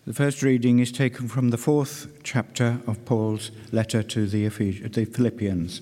The first reading is taken from the 4th chapter of Paul's letter to the Philippians.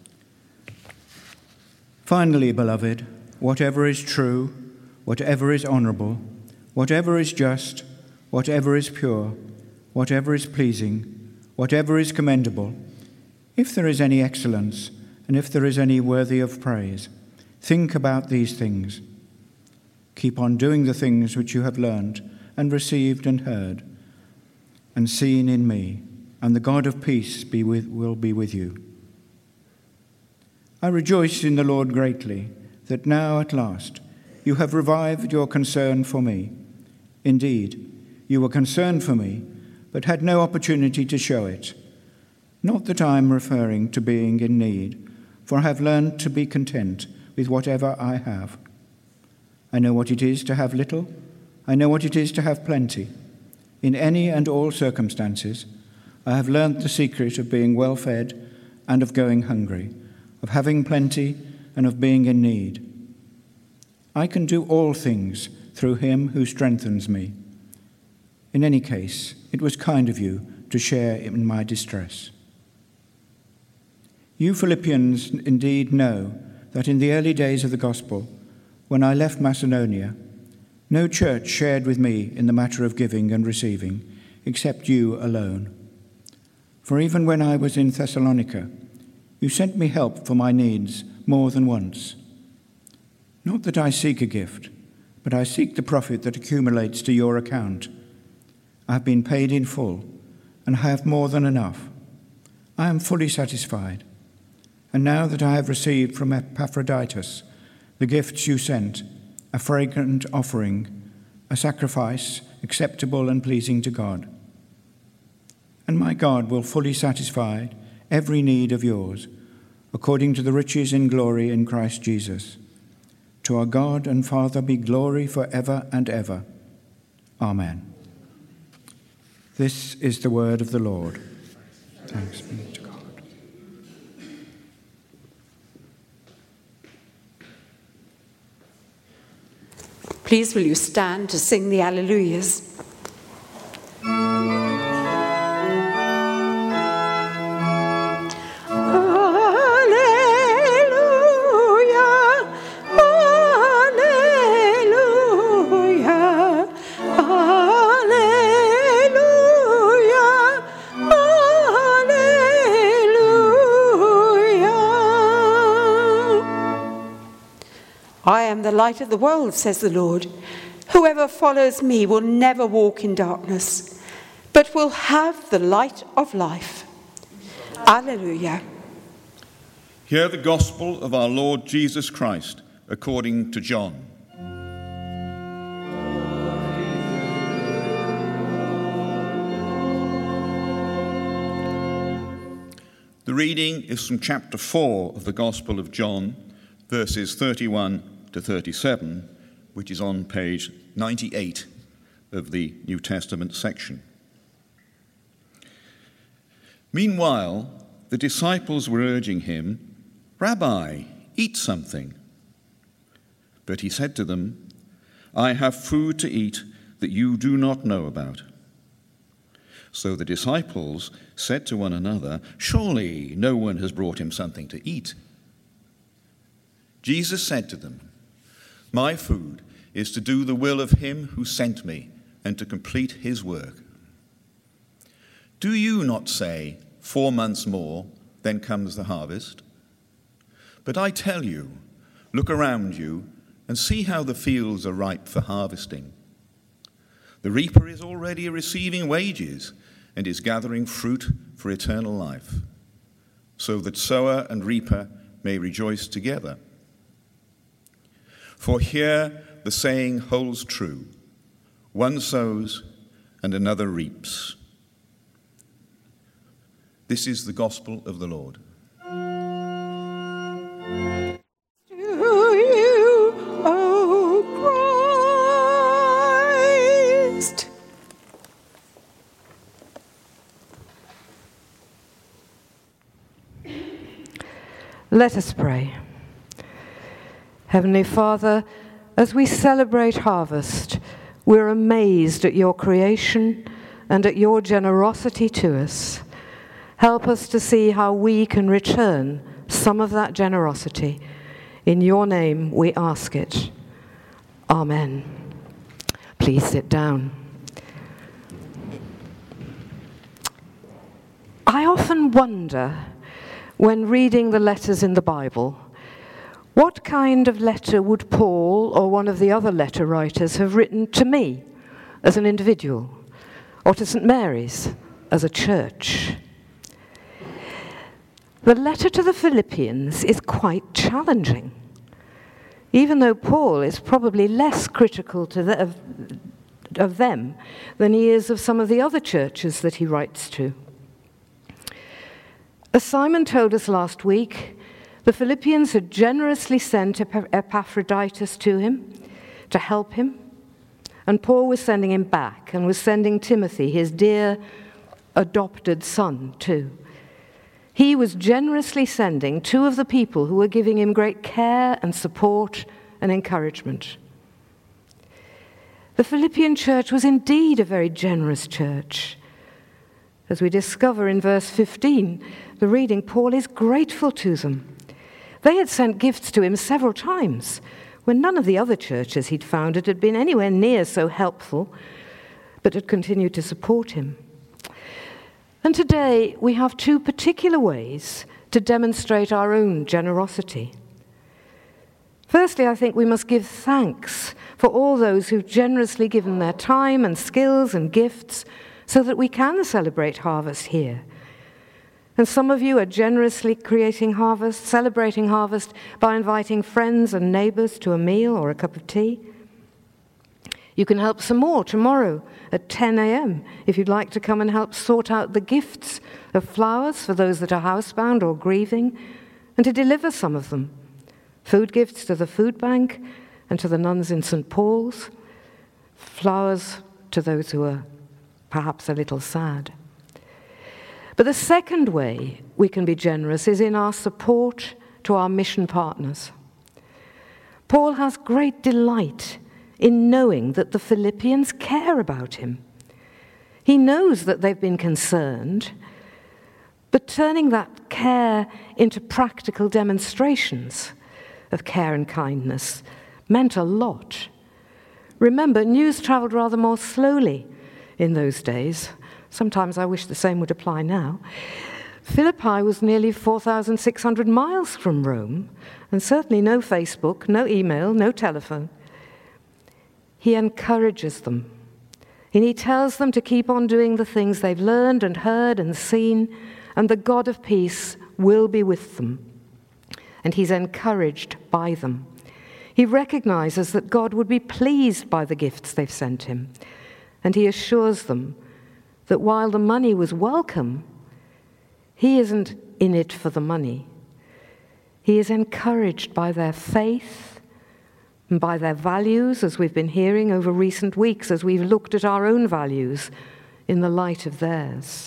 Finally, beloved, whatever is true, whatever is honourable, whatever is just, whatever is pure, whatever is pleasing, whatever is commendable, if there is any excellence, and if there is any worthy of praise, think about these things. Keep on doing the things which you have learned and received and heard and seen in me, and the God of peace will be with you. I rejoice in the Lord greatly that now at last you have revived your concern for me. Indeed, you were concerned for me, but had no opportunity to show it. Not that I am referring to being in need, for I have learned to be content with whatever I have. I know what it is to have little. I know what it is to have plenty. In any and all circumstances, I have learnt the secret of being well fed and of going hungry, of having plenty and of being in need. I can do all things through him who strengthens me. In any case, it was kind of you to share in my distress. You Philippians indeed know that in the early days of the gospel, when I left Macedonia, no church shared with me in the matter of giving and receiving, except you alone. For even when I was in Thessalonica, you sent me help for my needs more than once. Not that I seek a gift, but I seek the profit that accumulates to your account. I have been paid in full, and have more than enough. I am fully satisfied. And now that I have received from Epaphroditus the gifts you sent, a fragrant offering, a sacrifice acceptable and pleasing to God. And my God will fully satisfy every need of yours, according to the riches in glory in Christ Jesus. To our God and Father be glory forever and ever. Amen. This is the word of the Lord. Thanks be to God. Please will you stand to sing the Alleluias. I am the light of the world, says the Lord. Whoever follows me will never walk in darkness, but will have the light of life. Alleluia. Hear the gospel of our Lord Jesus Christ according to John. The reading is from chapter 4 of the Gospel of John, verses 31 to 37, which is on page 98 of the New Testament section. Meanwhile, the disciples were urging him, "Rabbi, eat something." But he said to them, "I have food to eat that you do not know about." So the disciples said to one another, "Surely no one has brought him something to eat." Jesus said to them, "My food is to do the will of him who sent me and to complete his work. Do you not say, 4 months more, then comes the harvest? But I tell you, look around you and see how the fields are ripe for harvesting. The reaper is already receiving wages and is gathering fruit for eternal life, so that sower and reaper may rejoice together. For here the saying holds true, one sows and another reaps." This is the gospel of the Lord. To you, O Christ. Let us pray. Heavenly Father, as we celebrate harvest, we're amazed at your creation and at your generosity to us. Help us to see how we can return some of that generosity. In your name we ask it. Amen. Please sit down. I often wonder, when reading the letters in the Bible, what kind of letter would Paul or one of the other letter writers have written to me as an individual, or to St. Mary's as a church? The letter to the Philippians is quite challenging, even though Paul is probably less critical of them than he is of some of the other churches that he writes to. As Simon told us last week, the Philippians had generously sent Epaphroditus to him to help him, and Paul was sending him back and was sending Timothy, his dear adopted son, too. He was generously sending two of the people who were giving him great care and support and encouragement. The Philippian church was indeed a very generous church. As we discover in verse 15, the reading, Paul is grateful to them. They had sent gifts to him several times, when none of the other churches he'd founded had been anywhere near so helpful, but had continued to support him. And today we have two particular ways to demonstrate our own generosity. Firstly, I think we must give thanks for all those who've generously given their time and skills and gifts so that we can celebrate harvest here. And some of you are generously creating harvest, celebrating harvest by inviting friends and neighbors to a meal or a cup of tea. You can help some more tomorrow at 10 a.m. if you'd like to come and help sort out the gifts of flowers for those that are housebound or grieving, and to deliver some of them. Food gifts to the food bank and to the nuns in St. Paul's. Flowers to those who are perhaps a little sad. But the second way we can be generous is in our support to our mission partners. Paul has great delight in knowing that the Philippians care about him. He knows that they've been concerned, but turning that care into practical demonstrations of care and kindness meant a lot. Remember, news traveled rather more slowly in those days. Sometimes I wish the same would apply now. Philippi was nearly 4,600 miles from Rome, and certainly no Facebook, no email, no telephone. He encourages them, and he tells them to keep on doing the things they've learned and heard and seen, and the God of peace will be with them. And he's encouraged by them. He recognizes that God would be pleased by the gifts they've sent him, and he assures them that while the money was welcome, he isn't in it for the money. He is encouraged by their faith and by their values, as we've been hearing over recent weeks, as we've looked at our own values in the light of theirs.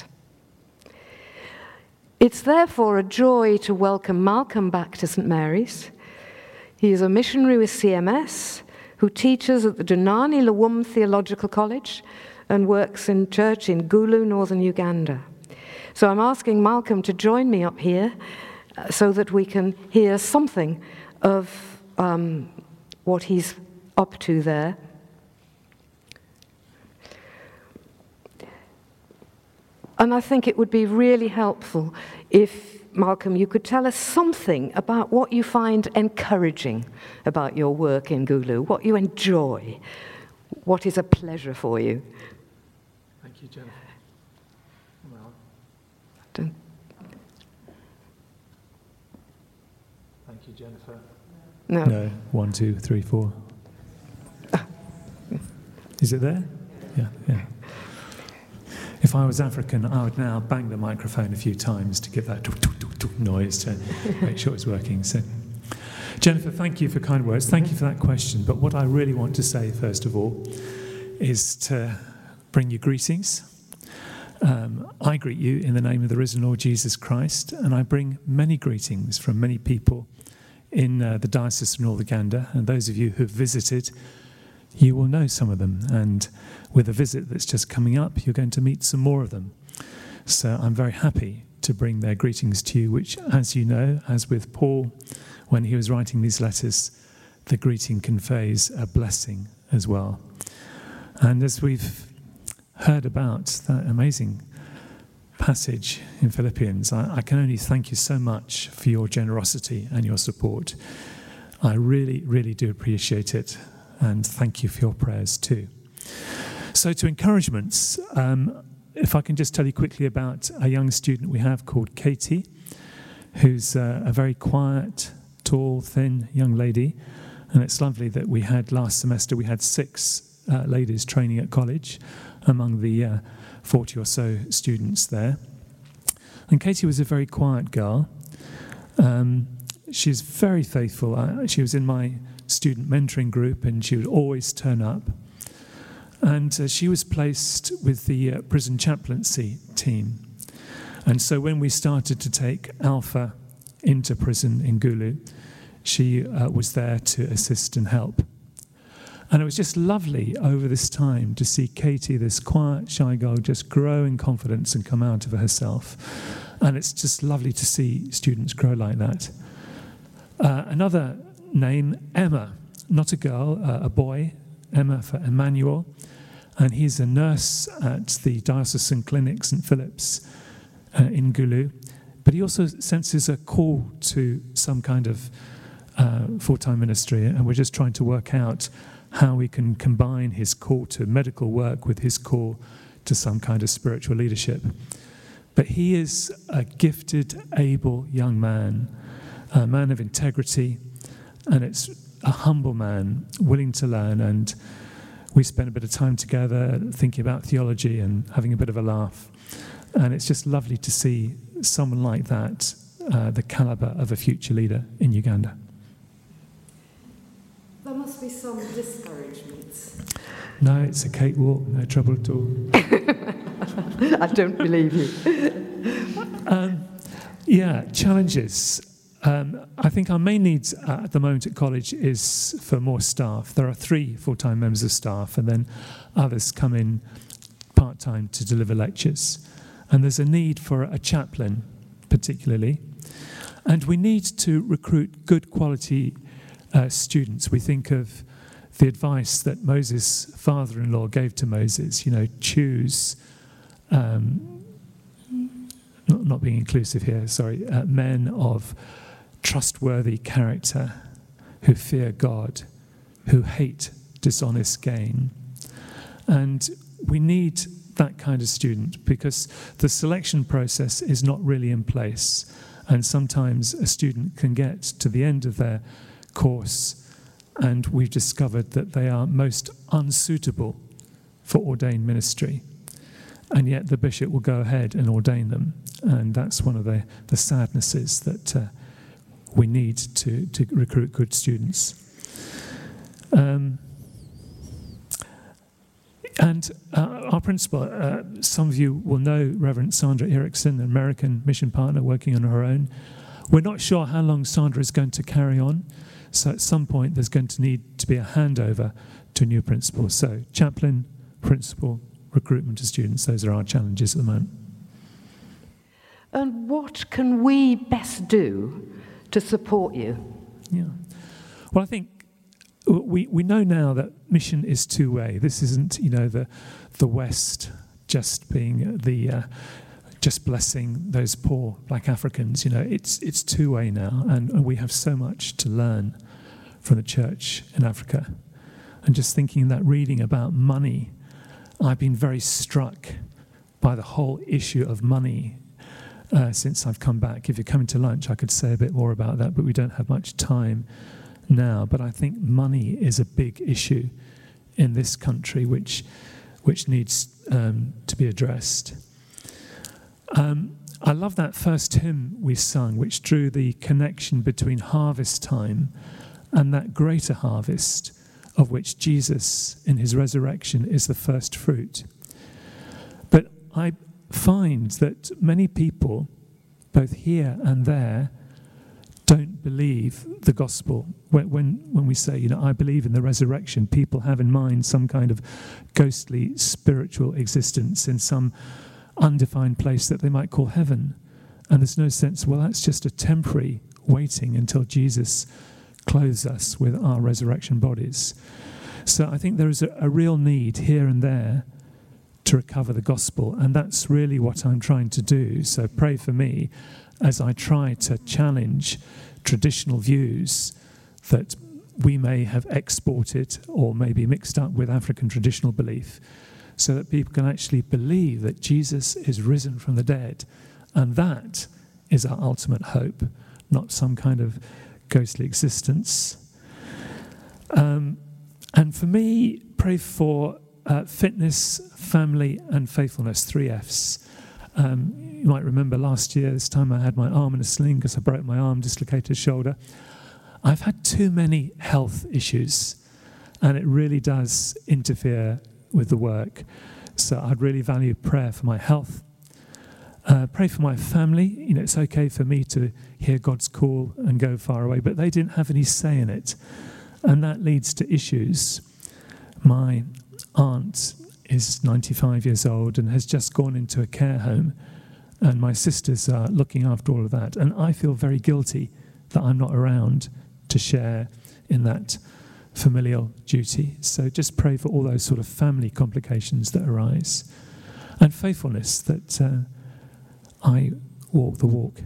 It's therefore a joy to welcome Malcolm back to St. Mary's. He is a missionary with CMS who teaches at the Dunani Lawum Theological College and works in church in Gulu, northern Uganda. So I'm asking Malcolm to join me up here so that we can hear something of what he's up to there. And I think it would be really helpful if, Malcolm, you could tell us something about what you find encouraging about your work in Gulu, what you enjoy, what is a pleasure for you. Thank you, Jennifer. Well, Don't. Thank you, Jennifer. No. No, 1, 2, 3, 4. Is it there? Yeah. If I was African, I would now bang the microphone a few times to give that noise to make sure it's working. So, Jennifer, thank you for kind words. Thank you for that question. But what I really want to say, first of all, is to bring you greetings. I greet you in the name of the risen Lord Jesus Christ, and I bring many greetings from many people in the Diocese of North Uganda, and those of you who have visited, you will know some of them. And with a visit that's just coming up, you're going to meet some more of them. So I'm very happy to bring their greetings to you, which, as you know, as with Paul, when he was writing these letters, the greeting conveys a blessing as well. And as we've heard about that amazing passage in Philippians, I can only thank you so much for your generosity and your support. I really, really do appreciate it, and thank you for your prayers too. So to encouragements, if I can just tell you quickly about a young student we have called Katie, who's a very quiet, tall, thin young lady. And it's lovely that we had last semester, we had 6 ladies training at college among the 40 or so students there. And Katie was a very quiet girl. She's very faithful. She was in my student mentoring group, and she would always turn up. And she was placed with the prison chaplaincy team. And so when we started to take Alpha into prison in Gulu, she was there to assist and help. And it was just lovely over this time to see Katie, this quiet, shy girl, just grow in confidence and come out of herself. And it's just lovely to see students grow like that. Another name, Emma, not a girl, a boy, Emma for Emmanuel. And he's a nurse at the Diocesan Clinic St. Philip's in Gulu. But he also senses a call to some kind of full-time ministry, and we're just trying to work out how we can combine his call to medical work with his call to some kind of spiritual leadership. But he is a gifted, able young man, a man of integrity, and it's a humble man, willing to learn, and we spent a bit of time together thinking about theology and having a bit of a laugh. And it's just lovely to see someone like that, the caliber of a future leader in Uganda. There must be some discouragements. No, it's a cakewalk, no trouble at all. I don't believe you. Challenges. I think our main needs at the moment at college is for more staff. There are 3 full-time members of staff, and then others come in part-time to deliver lectures. And there's a need for a chaplain, particularly. And we need to recruit good quality students. We think of the advice that Moses' father-in-law gave to Moses, choose, not being inclusive here, men of trustworthy character, who fear God, who hate dishonest gain. And we need that kind of student because the selection process is not really in place. And sometimes a student can get to the end of their course and we've discovered that they are most unsuitable for ordained ministry. And yet the bishop will go ahead and ordain them. And that's one of the sadnesses that we need to recruit good students. And our principal, some of you will know Reverend Sandra Erickson, an American mission partner working on her own. We're not sure how long Sandra is going to carry on. So at some point there's going to need to be a handover to a new principal. So chaplain, principal, recruitment of students, those are our challenges at the moment. And what can we best do to support you? Yeah. Well, I think we know now that mission is two-way. This isn't, the West just being just blessing those poor black Africans. It's two-way now, and we have so much to learn from the church in Africa. And just thinking that reading about money, I've been very struck by the whole issue of money since I've come back. If you're coming to lunch, I could say a bit more about that, but we don't have much time now. But I think money is a big issue in this country, which needs to be addressed. I love that first hymn we sung, which drew the connection between harvest time and that greater harvest of which Jesus, in his resurrection, is the first fruit. But I find that many people, both here and there, don't don't believe the gospel, when we say, I believe in the resurrection, people have in mind some kind of ghostly spiritual existence in some undefined place that they might call heaven. And there's no sense, well, that's just a temporary waiting until Jesus clothes us with our resurrection bodies. So I think there is a real need here and there to recover the gospel, and that's really what I'm trying to do. So pray for me as I try to challenge traditional views that we may have exported or maybe mixed up with African traditional belief, so that people can actually believe that Jesus is risen from the dead, and that is our ultimate hope, not some kind of ghostly existence. And for me, pray for fitness, family, and faithfulness, 3 Fs. You might remember last year, this time I had my arm in a sling because I broke my arm, dislocated shoulder. I've had too many health issues, and it really does interfere with the work. So I'd really value prayer for my health. Pray for my family. It's okay for me to hear God's call and go far away, but they didn't have any say in it. And that leads to issues. My aunt is 95 years old and has just gone into a care home, and my sisters are looking after all of that. And I feel very guilty that I'm not around to share in that familial duty. So just pray for all those sort of family complications that arise. And faithfulness, that I walk the walk.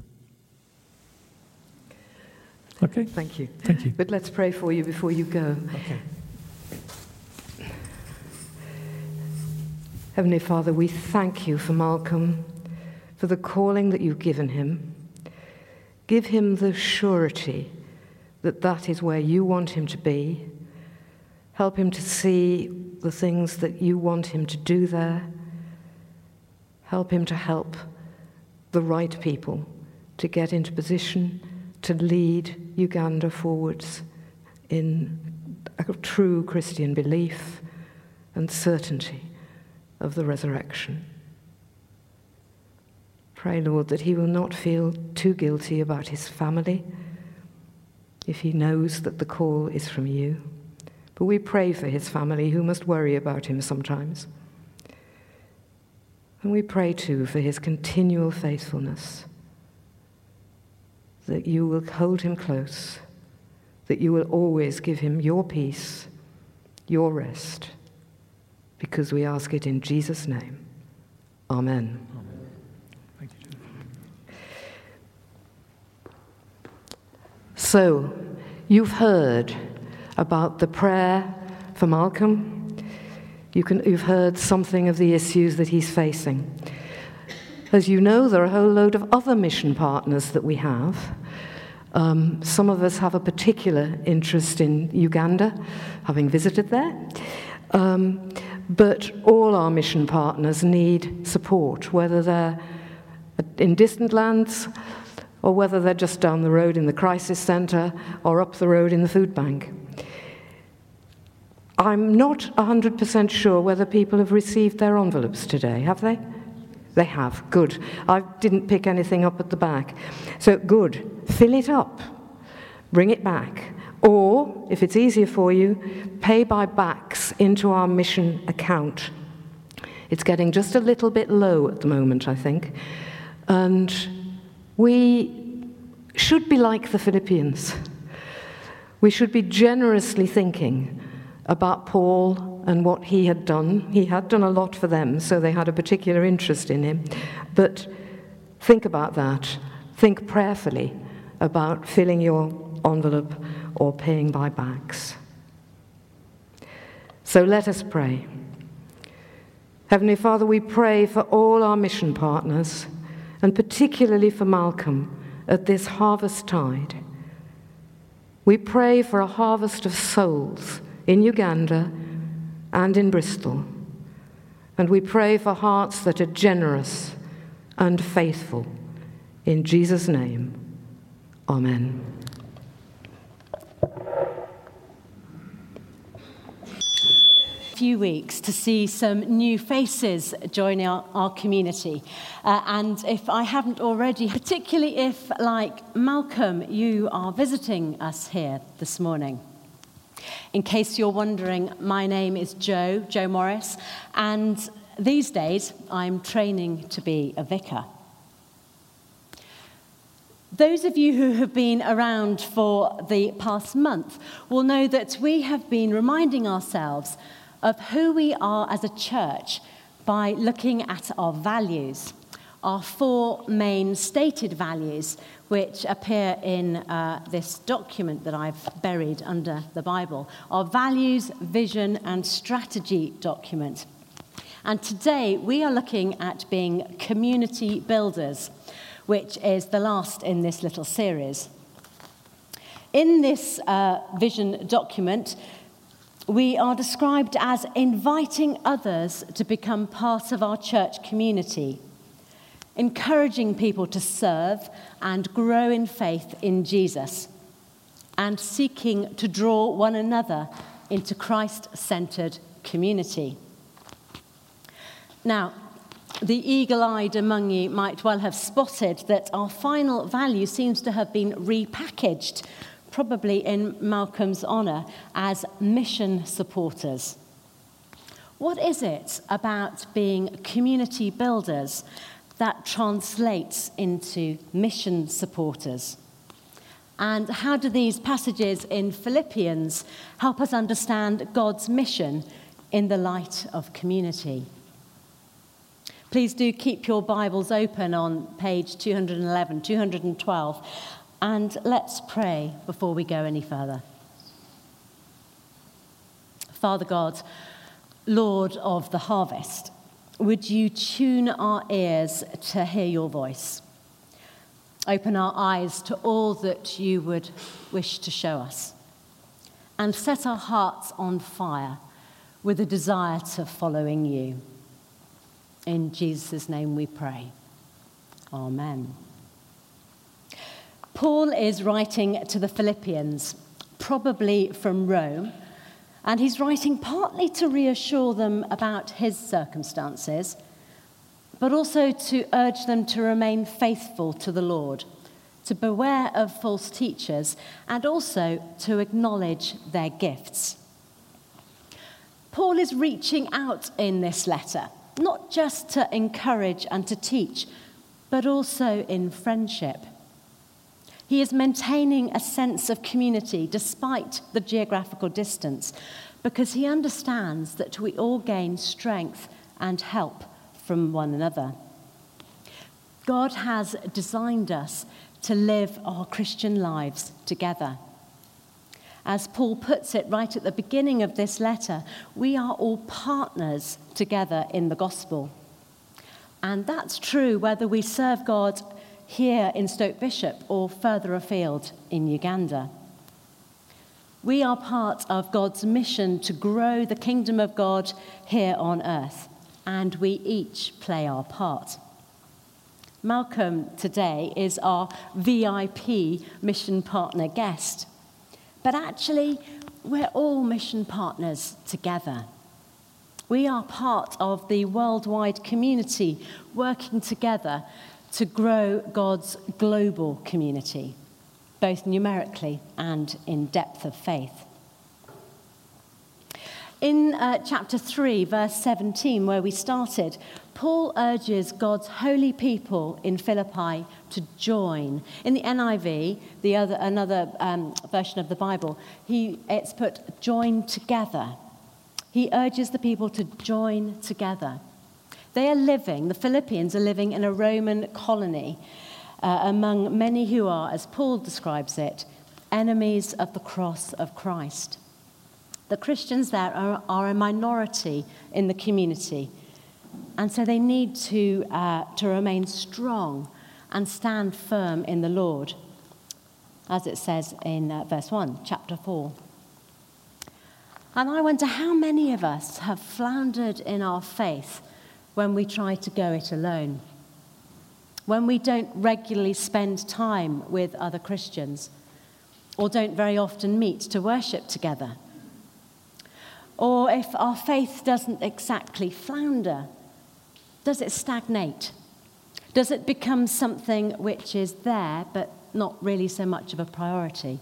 Okay? Thank you. Thank you. But let's pray for you before you go. Okay. Heavenly Father, we thank you for Malcolm, for the calling that you've given him. Give him the surety that that is where you want him to be. Help him to see the things that you want him to do there. Help him to help the right people to get into position to lead Uganda forwards in a true Christian belief and certainty of the resurrection. Pray, Lord, that he will not feel too guilty about his family if he knows that the call is from you. But we pray for his family who must worry about him sometimes. And we pray too for his continual faithfulness, that you will hold him close, that you will always give him your peace, your rest, because we ask it in Jesus' name. Amen. Amen. Thank you. So, you've heard about the prayer for Malcolm. You've heard something of the issues that he's facing. As you know, there are a whole load of other mission partners that we have. Some of us have a particular interest in Uganda, having visited there. But all our mission partners need support, whether they're in distant lands or whether they're just down the road in the crisis centre or up the road in the food bank. I'm not 100% sure whether people have received their envelopes today. Have they? They have. Good. I didn't pick anything up at the back. So, good. Fill it up. Bring it back. Or, if it's easier for you, pay by backs into our mission account. It's getting just a little bit low at the moment, I think. And we should be like the Philippians. We should be generously thinking about Paul and what he had done. He had done a lot for them, so they had a particular interest in him. But think about that. Think prayerfully about filling your envelope or paying by backs. So let us pray. Heavenly Father, we pray for all our mission partners, and particularly for Malcolm at this harvest tide. We pray for a harvest of souls in Uganda and in Bristol. And we pray for hearts that are generous and faithful. In Jesus' name, amen. few weeks to see some new faces joining our community. And if I haven't already, particularly if, like Malcolm, you are visiting us here this morning. In case you're wondering, my name is Jo Morris, and these days I'm training to be a vicar. Those of you who have been around for the past month will know that we have been reminding ourselves of who we are as a church by looking at our values, our 4 main stated values, which appear in this document that I've buried under the Bible, our values, vision, and strategy document. And today we are looking at being community builders, which is the last in this little series. In this vision document, we are described as inviting others to become part of our church community, encouraging people to serve and grow in faith in Jesus, and seeking to draw one another into Christ-centered community. Now, the eagle-eyed among you might well have spotted that our final value seems to have been repackaged, probably in Malcolm's honour, as mission supporters. What is it about being community builders that translates into mission supporters? And how do these passages in Philippians help us understand God's mission in the light of community? Please do keep your Bibles open on page 211, 212, and let's pray before we go any further. Father God, Lord of the harvest, would you tune our ears to hear your voice? Open our eyes to all that you would wish to show us, and set our hearts on fire with a desire to following you. In Jesus' name we pray. Amen. Paul is writing to the Philippians, probably from Rome, and he's writing partly to reassure them about his circumstances, but also to urge them to remain faithful to the Lord, to beware of false teachers, and also to acknowledge their gifts. Paul is reaching out in this letter, not just to encourage and to teach, but also in friendship. He is maintaining a sense of community despite the geographical distance, because he understands that we all gain strength and help from one another. God has designed us to live our Christian lives together. As Paul puts it right at the beginning of this letter, we are all partners together in the gospel. And that's true whether we serve God here in Stoke Bishop or further afield in Uganda. We are part of God's mission to grow the kingdom of God here on earth, and we each play our part. Malcolm today is our VIP mission partner guest. But actually, we're all mission partners together. We are part of the worldwide community working together to grow God's global community, both numerically and in depth of faith. In chapter 3, verse 17, where we started, Paul urges God's holy people in Philippi to join. In the NIV, another version of the Bible, it's put join together. He urges the people to join together. The Philippians are living in a Roman colony among many who are, as Paul describes it, enemies of the cross of Christ. The Christians there are a minority in the community, and so they need to remain strong and stand firm in the Lord, as it says in verse 1, chapter 4. And I wonder how many of us have floundered in our faith when we try to go it alone, when we don't regularly spend time with other Christians, or don't very often meet to worship together. Or if our faith doesn't exactly flounder, does it stagnate? Does it become something which is there but not really so much of a priority?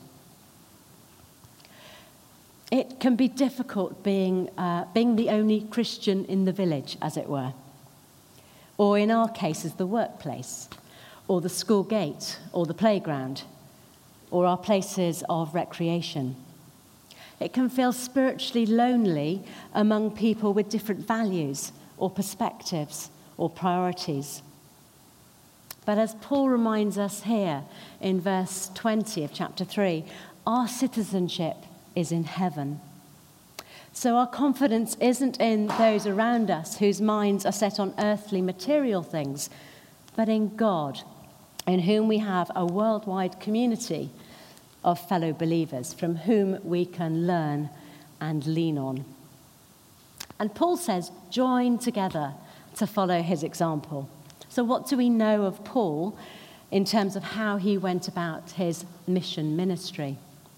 It can be difficult being the only Christian in the village, as it were. Or in our cases, the workplace, or the school gate, or the playground, or our places of recreation. It can feel spiritually lonely among people with different values, or perspectives, or priorities. But as Paul reminds us here in verse 20 of chapter 3, our citizenship is in heaven. So our confidence isn't in those around us whose minds are set on earthly material things, but in God, in whom we have a worldwide community of fellow believers from whom we can learn and lean on. And Paul says, join together to follow his example. So what do we know of Paul in terms of how he went about his mission ministry?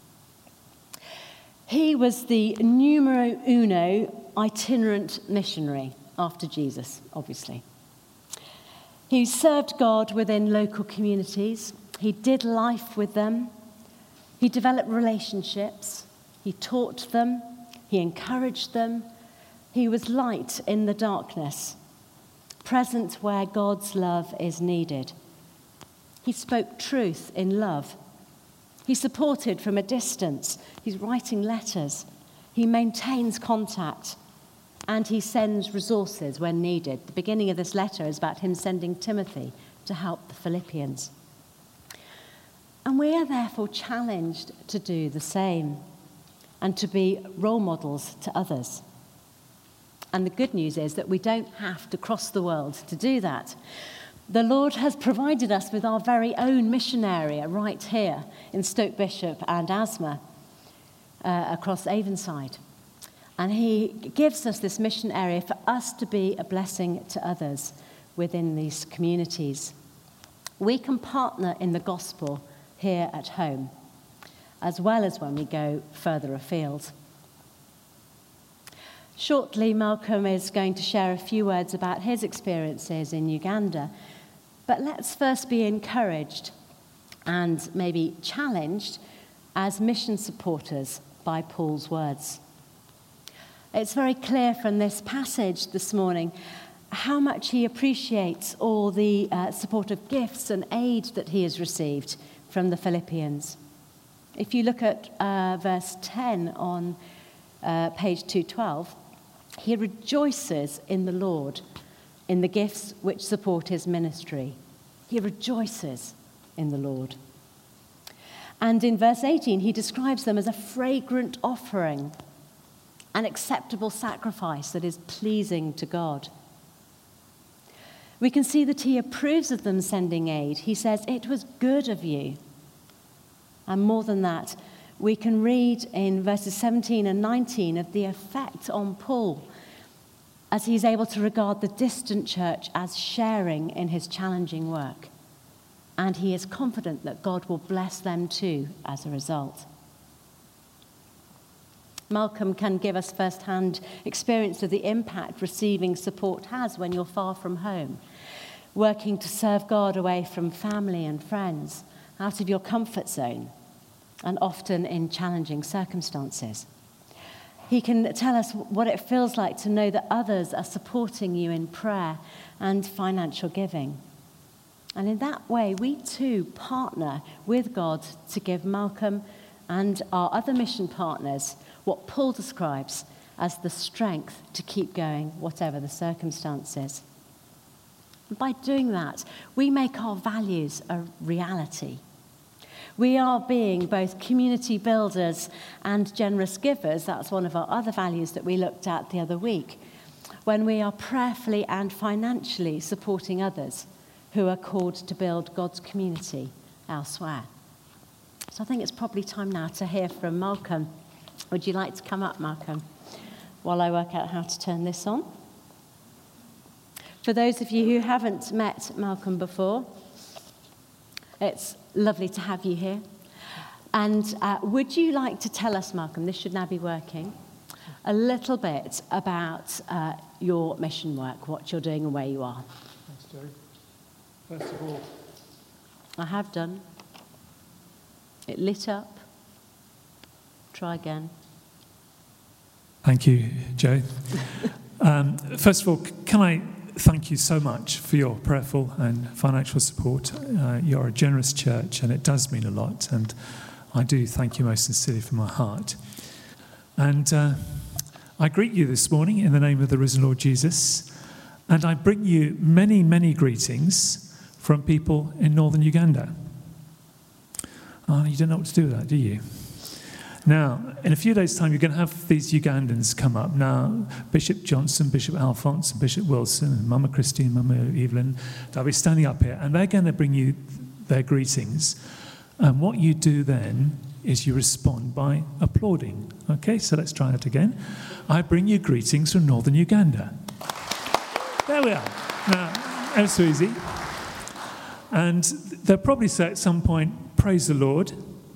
He was the numero uno itinerant missionary after Jesus, obviously. He served God within local communities. He did life with them. He developed relationships. He taught them. He encouraged them. He was light in the darkness, present where God's love is needed. He spoke truth in love. He supported from a distance. He's writing letters. He maintains contact. And he sends resources when needed. The beginning of this letter is about him sending Timothy to help the Philippians. And we are therefore challenged to do the same and to be role models to others. And the good news is that we don't have to cross the world to do that. The Lord has provided us with our very own mission area right here in Stoke Bishop and Asthma, across Avonside. And he gives us this mission area for us to be a blessing to others within these communities. We can partner in the gospel here at home, as well as when we go further afield. Shortly, Malcolm is going to share a few words about his experiences in Uganda. But let's first be encouraged and maybe challenged as mission supporters by Paul's words. It's very clear from this passage this morning how much he appreciates all the supportive gifts and aid that he has received from the Philippians. If you look at verse 10 on page 212, he rejoices in the Lord in the gifts which support his ministry. He rejoices in the Lord. And in verse 18, he describes them as a fragrant offering, an acceptable sacrifice that is pleasing to God. We can see that he approves of them sending aid. He says, "It was good of you." And more than that, we can read in verses 17 and 19 of the effect on Paul as he's able to regard the distant church as sharing in his challenging work. And he is confident that God will bless them too as a result. Malcolm can give us first-hand experience of the impact receiving support has when you're far from home, working to serve God away from family and friends, out of your comfort zone, and often in challenging circumstances. He can tell us what it feels like to know that others are supporting you in prayer and financial giving. And in that way, we too partner with God to give Malcolm and our other mission partners what Paul describes as the strength to keep going, whatever the circumstances. And by doing that, we make our values a reality. We are being both community builders and generous givers. That's one of our other values that we looked at the other week, when we are prayerfully and financially supporting others who are called to build God's community elsewhere. So I think it's probably time now to hear from Malcolm. Would you like to come up, Malcolm, while I work out how to turn this on? For those of you who haven't met Malcolm before, it's lovely to have you here. And would you like to tell us, Malcolm, this should now be working, a little bit about your mission work, what you're doing and where you are. Thanks, Jerry. First of all, I have done. It lit up. Try again. thank you, Joe. First of all, can I thank you so much for your prayerful and financial support. You're a generous church, and it does mean a lot, and I do thank you most sincerely from my heart. And I greet you this morning in the name of the risen Lord Jesus, and I bring you many, many greetings from people in northern Uganda. Oh, you don't know what to do with that, do you? Now, in a few days' time, you're going to have these Ugandans come up. Now, Bishop Johnson, Bishop Alphonse, Bishop Wilson, and Mama Christine, Mama Evelyn, they'll be standing up here, and they're going to bring you their greetings. And what you do then is you respond by applauding. Okay, so let's try that again. I bring you greetings from northern Uganda. There we are. Now, that was so easy. And they'll probably say at some point, praise the Lord.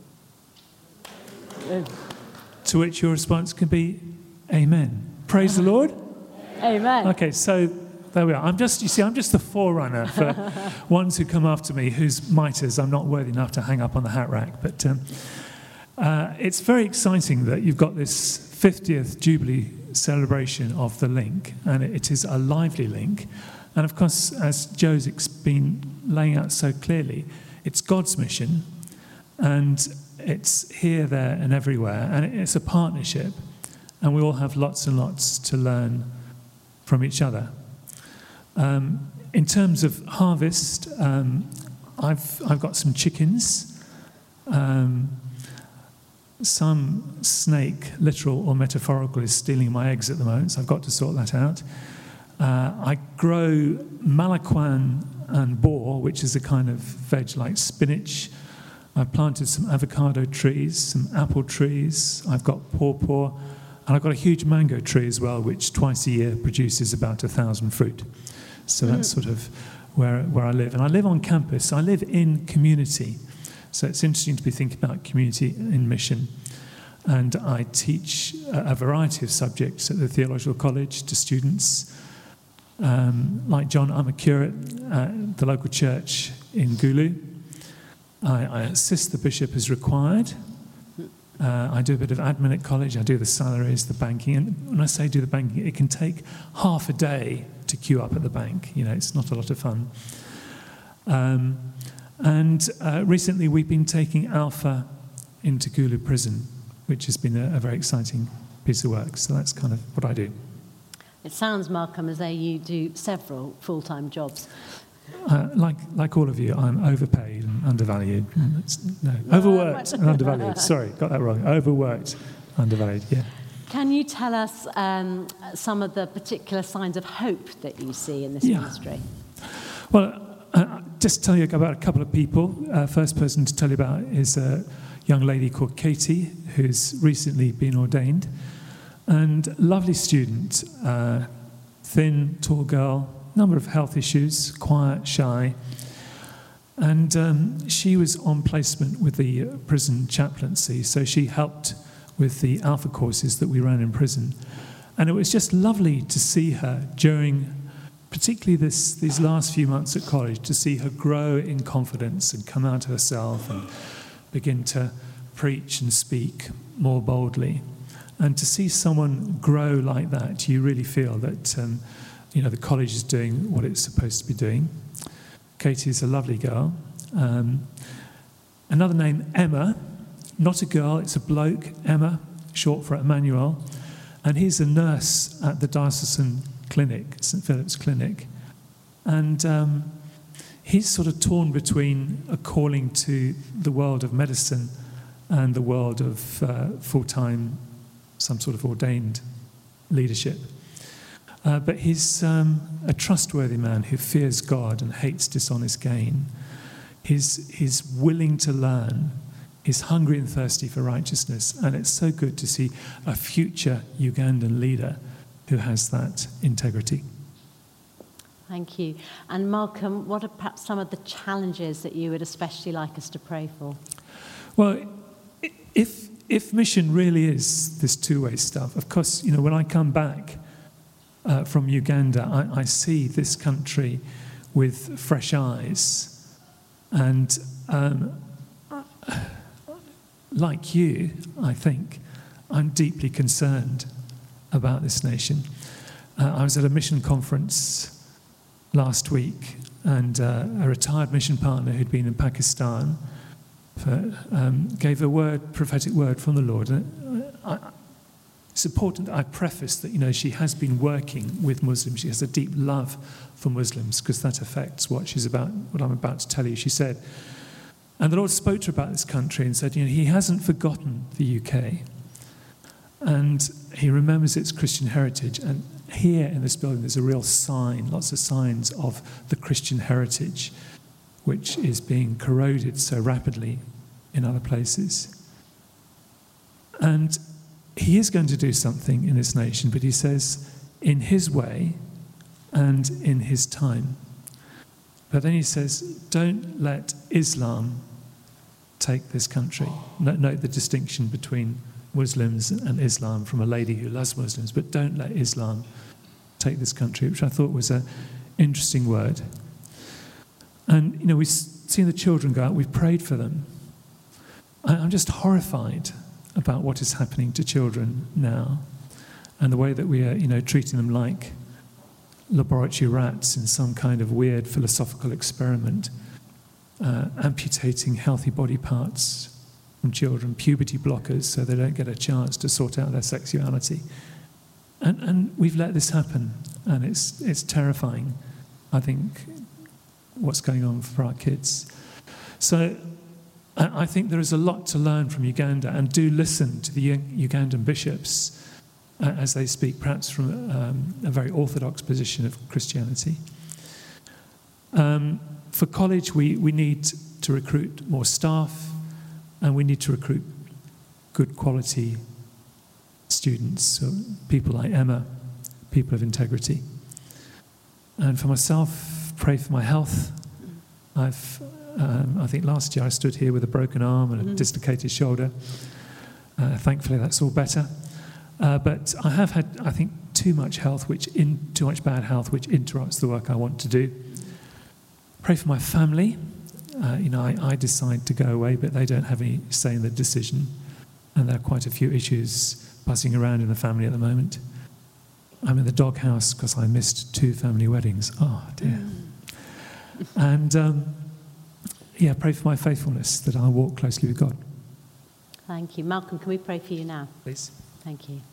To which your response can be, amen. Praise the Lord. Amen. Okay, so there we are. I'm just the forerunner for ones who come after me whose mitres I'm not worthy enough to hang up on the hat rack. But it's very exciting that you've got this 50th Jubilee celebration of the link, and it is a lively link. And of course, as Joe's been laying out so clearly, it's God's mission, and it's here, there, and everywhere, and it's a partnership, and we all have lots and lots to learn from each other. In terms of harvest, I've got some chickens. Some snake, literal or metaphorical, is stealing my eggs at the moment, so I've got to sort that out. I grow malaquan and boar, which is a kind of veg like spinach. I've planted some avocado trees, some apple trees. I've got pawpaw, and I've got a huge mango tree as well, which twice a year produces about 1,000 fruit. So that's sort of where I live. And I live on campus. I live in community. So it's interesting to be thinking about community in mission. And I teach a variety of subjects at the Theological College to students. Like John, I'm a curate at the local church in Gulu. I assist the bishop as required. I do a bit of admin at college. I do the salaries, the banking. And when I say do the banking, it can take half a day to queue up at the bank. You know, it's not a lot of fun. And recently we've been taking Alpha into Gulu prison, which has been a very exciting piece of work. So that's kind of what I do. It sounds, Malcolm, as though you do several full-time jobs. Like all of you, I'm overpaid and undervalued. Overworked and undervalued. Sorry, got that wrong. Overworked, undervalued, yeah. Can you tell us some of the particular signs of hope that you see in this ministry? Well, just tell you about a couple of people. First person to tell you about is a young lady called Katie, who's recently been ordained. And lovely student, thin, tall girl, number of health issues, quiet, shy. And she was on placement with the prison chaplaincy, so she helped with the Alpha courses that we ran in prison. And it was just lovely to see her during, particularly these last few months at college, to see her grow in confidence and come out of herself and begin to preach and speak more boldly. And to see someone grow like that, you really feel that the college is doing what it's supposed to be doing. Katie is a lovely girl. Another name, Emma. Not a girl, it's a bloke, Emma, short for Emmanuel. And he's a nurse at the diocesan clinic, St. Philip's Clinic. And he's sort of torn between a calling to the world of medicine and the world of full-time, some sort of ordained leadership. But he's a trustworthy man who fears God and hates dishonest gain. He's willing to learn. He's hungry and thirsty for righteousness. And it's so good to see a future Ugandan leader who has that integrity. Thank you. And Malcolm, what are perhaps some of the challenges that you would especially like us to pray for? Well, if if mission really is this two-way stuff, of course, when I come back from Uganda, I see this country with fresh eyes. And like you, I think, I'm deeply concerned about this nation. I was at a mission conference last week, and a retired mission partner who'd been in Pakistan gave a prophetic word from the Lord. It's important that I preface that, she has been working with Muslims. She has a deep love for Muslims, because that affects what I'm about to tell you. She said, and the Lord spoke to her about this country and said, he hasn't forgotten the UK. And he remembers its Christian heritage. And here in this building, there's a real sign, lots of signs of the Christian heritage, which is being corroded so rapidly in other places. And he is going to do something in this nation, but he says, in his way and in his time. But then he says, don't let Islam take this country. Note the distinction between Muslims and Islam from a lady who loves Muslims, but don't let Islam take this country, which I thought was an interesting word. And, we've seen the children go out, we've prayed for them. I'm just horrified about what is happening to children now, and the way that we are, treating them like laboratory rats in some kind of weird philosophical experiment, amputating healthy body parts from children, puberty blockers, so they don't get a chance to sort out their sexuality. And we've let this happen, and it's terrifying, I think, what's going on for our kids. So I think there is a lot to learn from Uganda, and do listen to the Ugandan bishops as they speak, perhaps from a very orthodox position of Christianity. For college, we need to recruit more staff, and we need to recruit good quality students, so people like Emma, people of integrity. And for myself, pray for my health. I think last year I stood here with a broken arm and a dislocated shoulder. Thankfully, that's all better. But I have had, I think, too much bad health, which interrupts the work I want to do. Pray for my family. I decide to go away, but they don't have any say in the decision. And there are quite a few issues buzzing around in the family at the moment. I'm in the doghouse because I missed 2 family weddings. Oh, dear. And, pray for my faithfulness, that I'll walk closely with God. Thank you. Malcolm, can we pray for you now? Please. Thank you.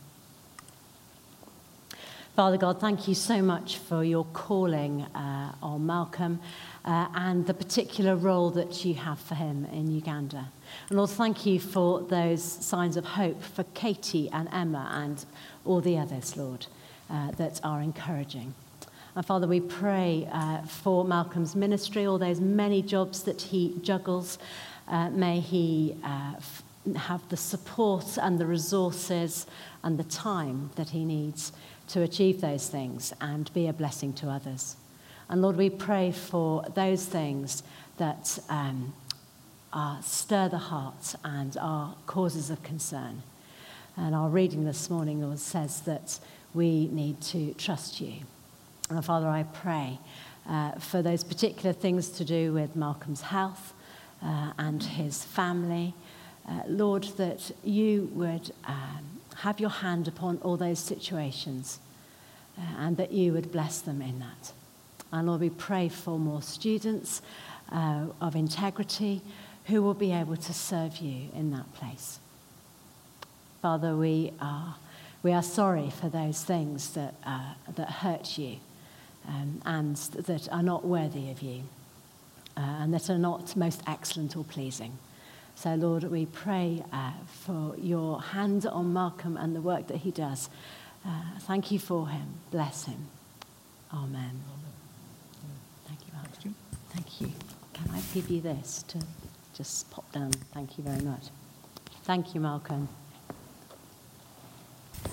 Father God, thank you so much for your calling on Malcolm and the particular role that you have for him in Uganda. And Lord, thank you for those signs of hope for Katie and Emma and all the others, Lord, that are encouraging. And Father, we pray for Malcolm's ministry, all those many jobs that he juggles. May he have the support and the resources and the time that he needs to achieve those things and be a blessing to others. And Lord, we pray for those things that stir the heart and are causes of concern. And our reading this morning, Lord, says that we need to trust you. And Father, I pray for those particular things to do with Malcolm's health and his family. Lord, that you would have your hand upon all those situations and that you would bless them in that. And Lord, we pray for more students of integrity who will be able to serve you in that place. Father, we are sorry for those things that hurt you and that are not worthy of you and that are not most excellent or pleasing. So, Lord, we pray for your hand on Malcolm and the work that he does. Thank you for him. Bless him. Amen. Thank you, Malcolm. Thank you. Can I give you this to just pop down? Thank you very much. Thank you, Malcolm.